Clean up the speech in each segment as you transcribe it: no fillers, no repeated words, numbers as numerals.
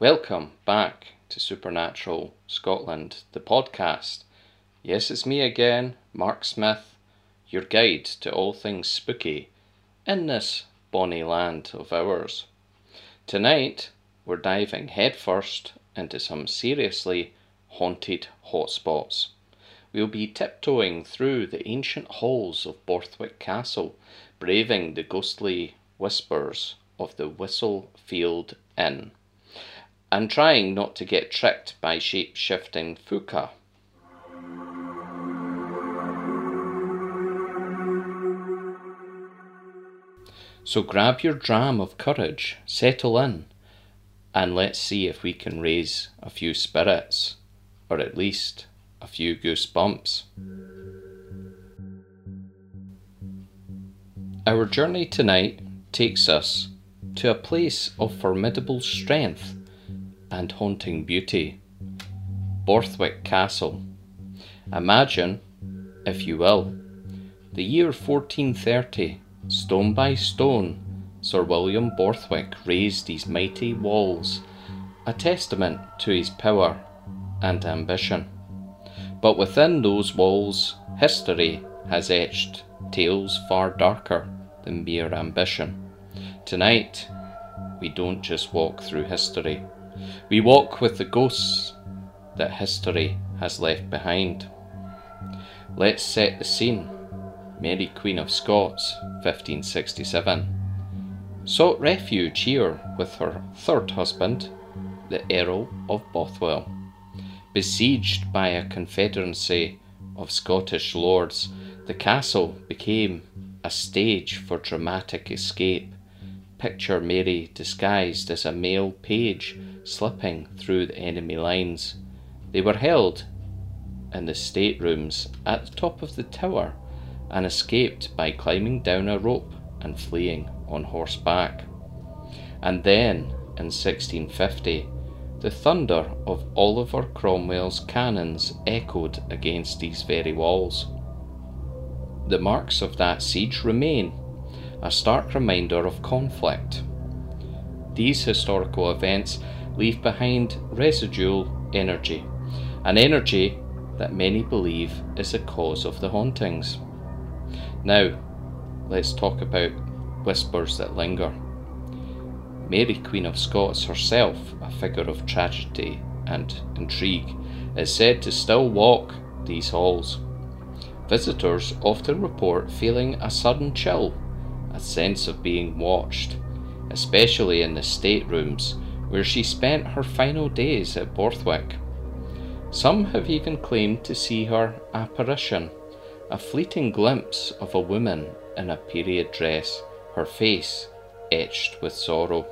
Welcome back to Supernatural Scotland, the podcast. Yes, it's me again, Mark Smith, your guide to all things spooky in this bonny land of ours. Tonight, we're diving headfirst into some seriously haunted hotspots. We'll be tiptoeing through the ancient halls of Borthwick Castle, braving the ghostly whispers of the Whistlefield Inn, and trying not to get tricked by shape-shifting Fuka. So grab your dram of courage, settle in, and let's see if we can raise a few spirits, or at least a few goosebumps. Our journey tonight takes us to a place of formidable strength and haunting beauty, Borthwick Castle. Imagine, if you will, the year 1430. Stone by stone, Sir William Borthwick raised these mighty walls, a testament to his power and ambition. But within those walls, history has etched tales far darker than mere ambition. Tonight, we don't just walk through history. We walk with the ghosts that history has left behind. Let's set the scene. Mary Queen of Scots, 1567, sought refuge here with her third husband, the Earl of Bothwell. Besieged by a confederacy of Scottish lords, the castle became a stage for dramatic escape. Picture Mary disguised as a male page slipping through the enemy lines. They were held in the staterooms at the top of the tower and escaped by climbing down a rope and fleeing on horseback. And then, in 1650, the thunder of Oliver Cromwell's cannons echoed against these very walls. The marks of that siege remain, a stark reminder of conflict. These historical events leave behind residual energy, an energy that many believe is the cause of the hauntings. Now, let's talk about whispers that linger. Mary Queen of Scots herself, a figure of tragedy and intrigue, is said to still walk these halls. Visitors often report feeling a sudden chill, a sense of being watched, especially in the staterooms where she spent her final days at Borthwick. Some have even claimed to see her apparition, a fleeting glimpse of a woman in a period dress, her face etched with sorrow.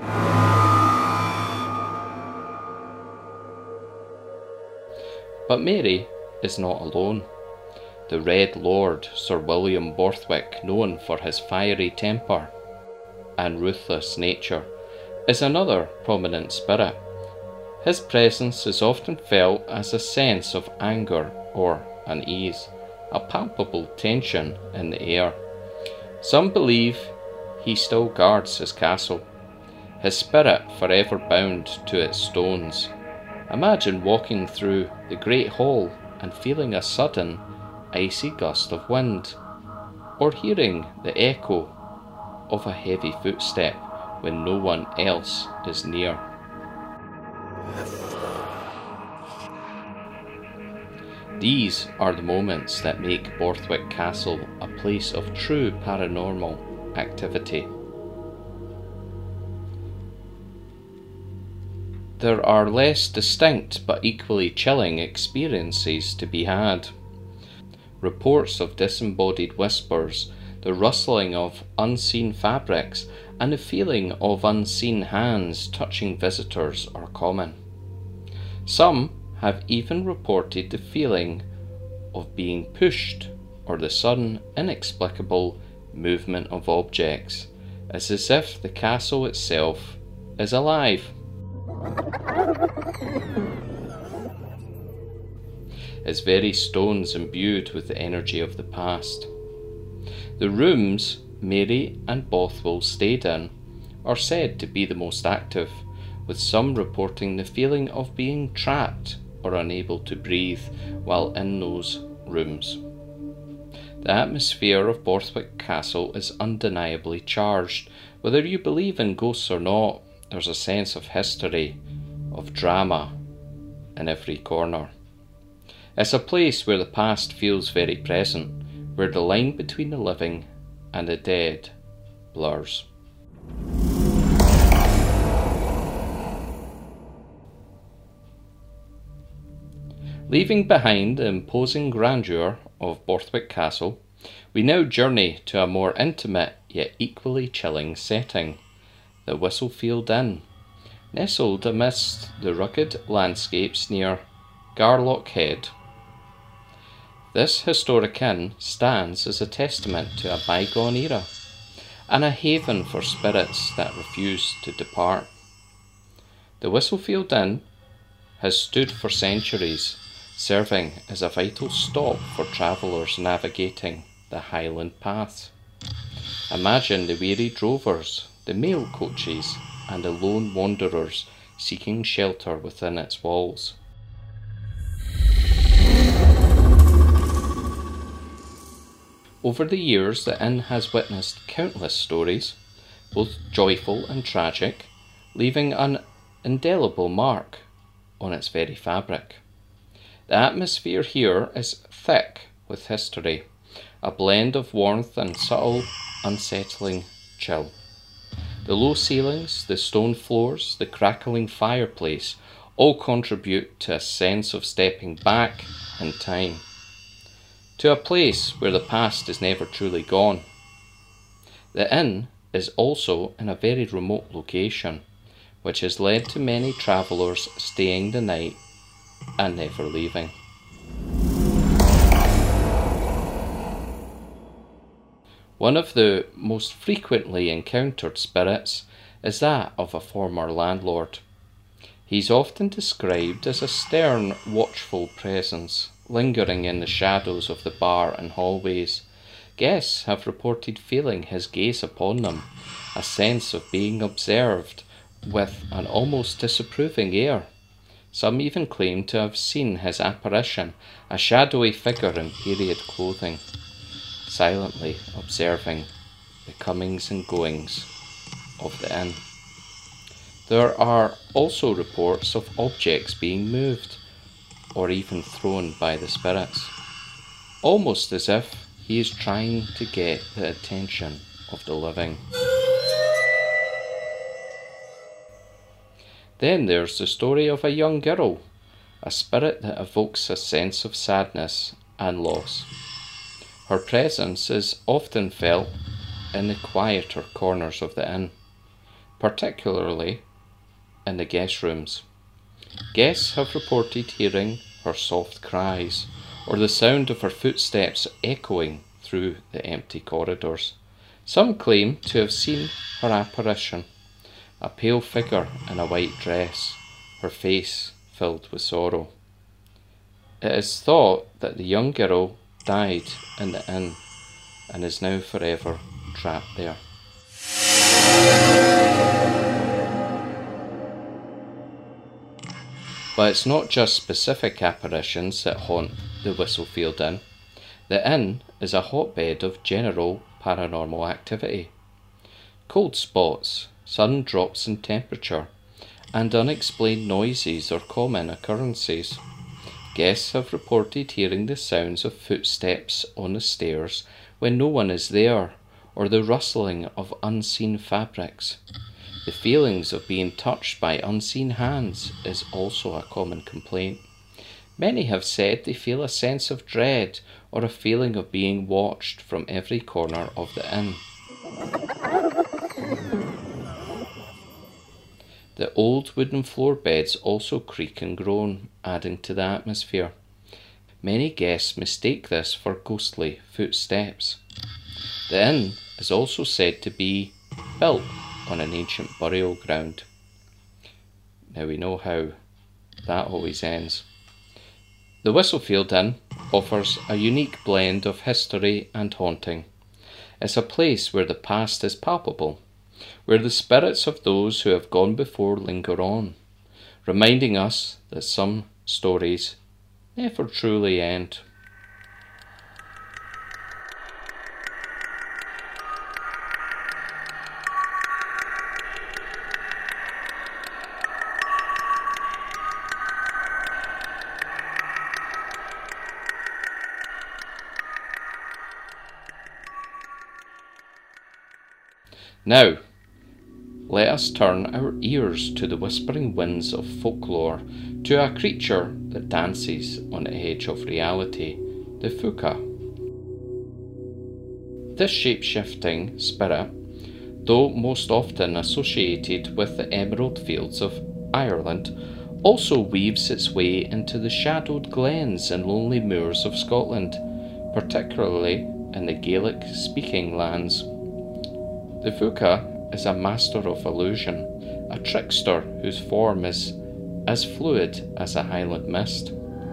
But Mary is not alone. The Red Lord, Sir William Borthwick, known for his fiery temper and ruthless nature, is another prominent spirit. His presence is often felt as a sense of anger or unease, a palpable tension in the air. Some believe he still guards his castle, his spirit forever bound to its stones. Imagine walking through the great hall and feeling a sudden, icy gust of wind, or hearing the echo of a heavy footstep when no one else is near. These are the moments that make Borthwick Castle a place of true paranormal activity. There are less distinct but equally chilling experiences to be had. Reports of disembodied whispers, the rustling of unseen fabrics, and the feeling of unseen hands touching visitors are common. Some have even reported the feeling of being pushed or the sudden, inexplicable movement of objects, as if the castle itself is alive. Its very stones imbued with the energy of the past. The rooms Mary and Bothwell stayed in are said to be the most active, with some reporting the feeling of being trapped or unable to breathe while in those rooms. The atmosphere of Borthwick Castle is undeniably charged. Whether you believe in ghosts or not, there's a sense of history, of drama in every corner. It's a place where the past feels very present, where the line between the living and the dead blurs. Leaving behind the imposing grandeur of Borthwick Castle, we now journey to a more intimate yet equally chilling setting, the Whistlefield Inn. Nestled amidst the rugged landscapes near Garlock Head, this historic inn stands as a testament to a bygone era and a haven for spirits that refuse to depart. The Whistlefield Inn has stood for centuries, serving as a vital stop for travellers navigating the Highland paths. Imagine the weary drovers, the mail coaches, and the lone wanderers seeking shelter within its walls. Over the years, the inn has witnessed countless stories, both joyful and tragic, leaving an indelible mark on its very fabric. The atmosphere here is thick with history, a blend of warmth and subtle, unsettling chill. The low ceilings, the stone floors, the crackling fireplace all contribute to a sense of stepping back in time, to a place where the past is never truly gone. The inn is also in a very remote location, which has led to many travellers staying the night and never leaving. One of the most frequently encountered spirits is that of a former landlord. He's often described as a stern, watchful presence, lingering in the shadows of the bar and hallways. Guests have reported feeling his gaze upon them, a sense of being observed with an almost disapproving air. Some even claim to have seen his apparition, a shadowy figure in period clothing, silently observing the comings and goings of the inn. There are also reports of objects being moved or even thrown by the spirits, almost as if he is trying to get the attention of the living. Then there's the story of a young girl, a spirit that evokes a sense of sadness and loss. Her presence is often felt in the quieter corners of the inn, particularly in the guest rooms. Guests have reported hearing her soft cries or the sound of her footsteps echoing through the empty corridors. Some claim to have seen her apparition, a pale figure in a white dress, her face filled with sorrow. It is thought that the young girl died in the inn and is now forever trapped there. But it's not just specific apparitions that haunt the Whistlefield Inn. The inn is a hotbed of general paranormal activity. Cold spots, sudden drops in temperature, and unexplained noises are common occurrences. Guests have reported hearing the sounds of footsteps on the stairs when no one is there, or the rustling of unseen fabrics. The feelings of being touched by unseen hands is also a common complaint. Many have said they feel a sense of dread or a feeling of being watched from every corner of the inn. The old wooden floor beds also creak and groan, adding to the atmosphere. Many guests mistake this for ghostly footsteps. The inn is also said to be built on an ancient burial ground. Now we know how that always ends. The Whistlefield Inn offers a unique blend of history and haunting. It's a place where the past is palpable, where the spirits of those who have gone before linger on, reminding us that some stories never truly end. Now, let us turn our ears to the whispering winds of folklore, to a creature that dances on the edge of reality, the Fuka. This shape-shifting spirit, though most often associated with the emerald fields of Ireland, also weaves its way into the shadowed glens and lonely moors of Scotland, particularly in the Gaelic-speaking lands. The Fuka is a master of illusion, a trickster whose form is as fluid as a Highland mist.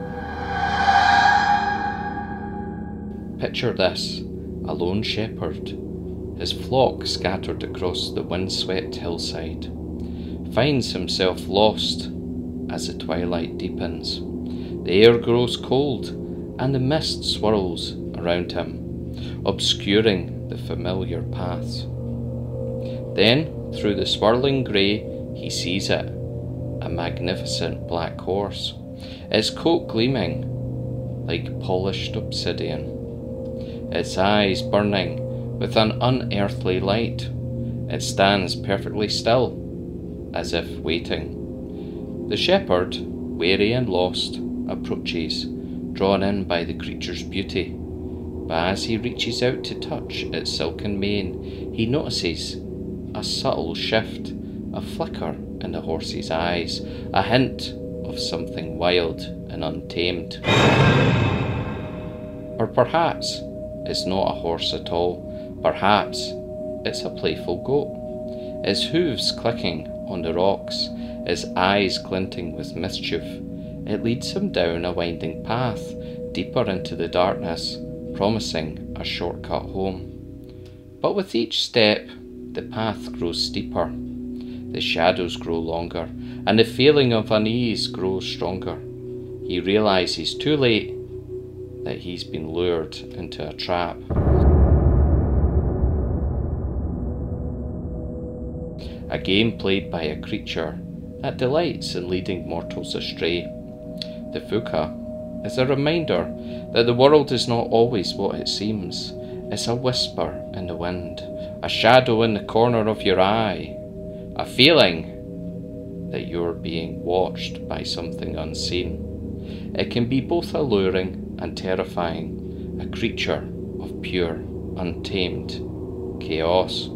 Picture this: a lone shepherd, his flock scattered across the windswept hillside, finds himself lost as the twilight deepens. The air grows cold and the mist swirls around him, obscuring the familiar paths. Then, through the swirling grey, he sees it, a magnificent black horse, its coat gleaming like polished obsidian, its eyes burning with an unearthly light. It stands perfectly still, as if waiting. The shepherd, weary and lost, approaches, drawn in by the creature's beauty. But as he reaches out to touch its silken mane, he notices a subtle shift, a flicker in the horse's eyes, a hint of something wild and untamed. Or perhaps it's not a horse at all. Perhaps it's a playful goat, its hooves clicking on the rocks, its eyes glinting with mischief. It leads him down a winding path, deeper into the darkness, promising a shortcut home. But with each step, the path grows steeper, the shadows grow longer, and the feeling of unease grows stronger. He realizes too late that he's been lured into a trap. A game played by a creature that delights in leading mortals astray. The Fuka is a reminder that the world is not always what it seems. It's a whisper in the wind, a shadow in the corner of your eye, a feeling that you're being watched by something unseen. It can be both alluring and terrifying, a creature of pure, untamed chaos.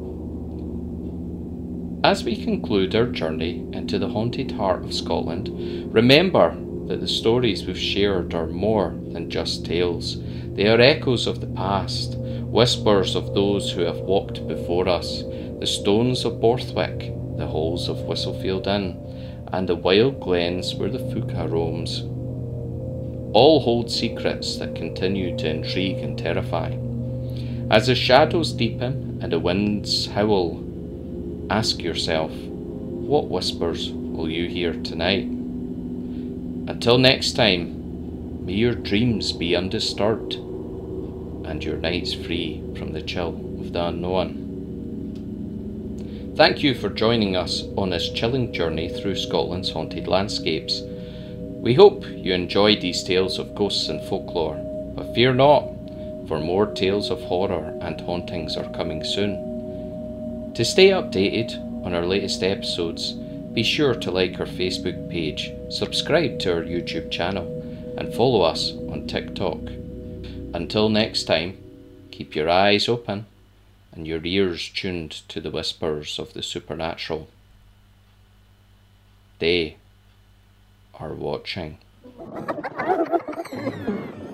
As we conclude our journey into the haunted heart of Scotland, remember that the stories we've shared are more than just tales. They are echoes of the past, whispers of those who have walked before us, the stones of Borthwick, the halls of Whistlefield Inn, and the wild glens where the Fuka roams. All hold secrets that continue to intrigue and terrify. As the shadows deepen and the winds howl, ask yourself, what whispers will you hear tonight? Until next time, may your dreams be undisturbed and your nights free from the chill of the unknown. Thank you for joining us on this chilling journey through Scotland's haunted landscapes. We hope you enjoyed these tales of ghosts and folklore, but fear not, for more tales of horror and hauntings are coming soon. To stay updated on our latest episodes, be sure to like our Facebook page, subscribe to our YouTube channel, and follow us on TikTok. Until next time, keep your eyes open and your ears tuned to the whispers of the supernatural. They are watching.